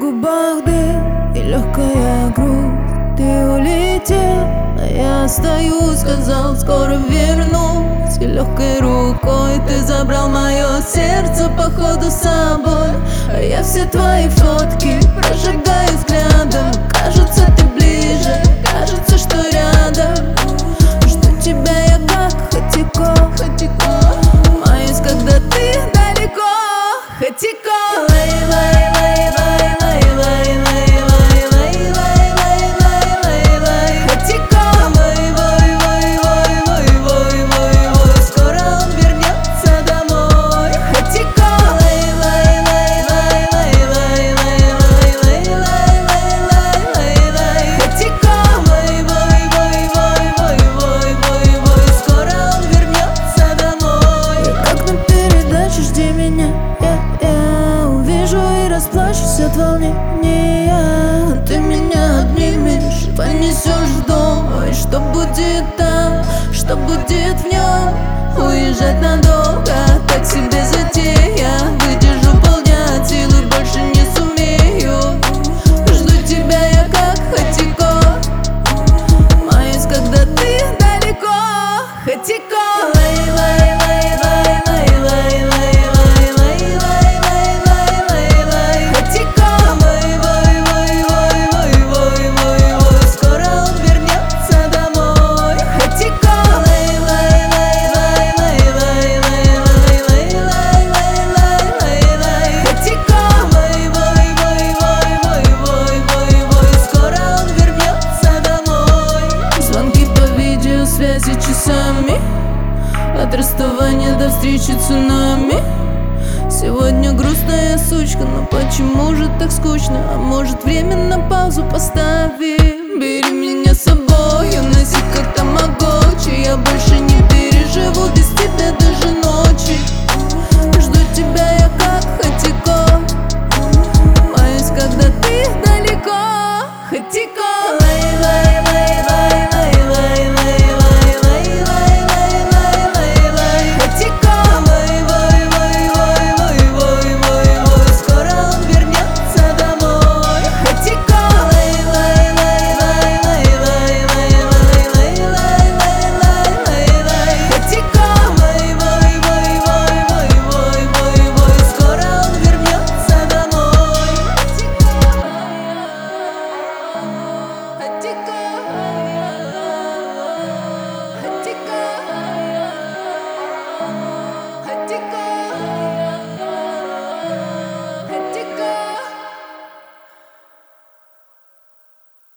губах дым и легкая грусть. Ты улетел, а я остаюсь. Сказал, скоро вернусь, и легкой рукой ты забрал мое сердце походу с собой. А я все твои фотки прожигаю взглядом. Кажется, ты ближе, кажется, что рядом. Жду тебя я как Хатико. Маюсь, когда ты далеко. Хатико. Расплачусь от волнения. Ты меня обнимешь, понесешь в дом. Ой, что будет там, что будет в нем? Уезжать надолго, так себе затея. Выдержу полдня, силы больше не сумею. Жду тебя я как Хатико. Маюсь, когда ты далеко. Хатико. Связи часами, от расставания до встречи цунами. Сегодня грустная сучка, но почему же так скучно? А может, время на паузу поставим? Бери меня с собой, уноси как тамагочи. Я больше не